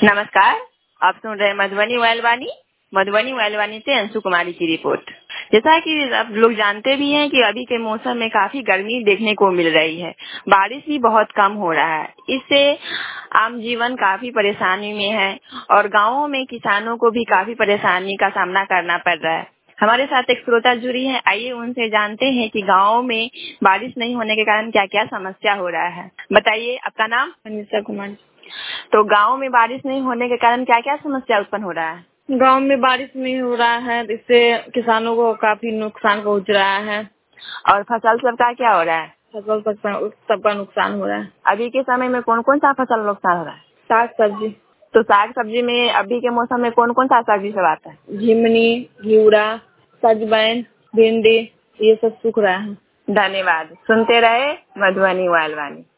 नमस्कार। आप सुन रहे हैं मधुबनी वायलवानी से अंशु कुमारी की रिपोर्ट। जैसा कि आप लोग जानते भी हैं कि अभी के मौसम में काफी गर्मी देखने को मिल रही है, बारिश भी बहुत कम हो रहा है। इससे आम जीवन काफी परेशानी में है और गांवों में किसानों को भी काफी परेशानी का सामना करना पड़ रहा है। हमारे साथ एक श्रोता जुड़ी है, आइए उनसे जानते हैं कि गाँव में बारिश नहीं होने के कारण क्या क्या समस्या हो रहा है। बताइए, आपका नाम? अनिशा कुमार। तो गांव में बारिश नहीं होने के कारण क्या क्या समस्या उत्पन्न हो रहा है? गांव में बारिश नहीं हो रहा है, इससे किसानों को काफी नुकसान पहुंच रहा है और फसल सबका क्या हो रहा है? फसल सबका नुकसान हो रहा है। अभी के समय में कौन कौन सा फसल नुकसान हो रहा है? साग सब्जी। तो साग सब्जी में अभी के मौसम में कौन कौन सा सब्जी सब आता है? झिमनी, घिउरा, सजमैन, भिंडी, ये सब सूख रहा है। धन्यवाद। सुनते रहे मधुबनी वायलवानी।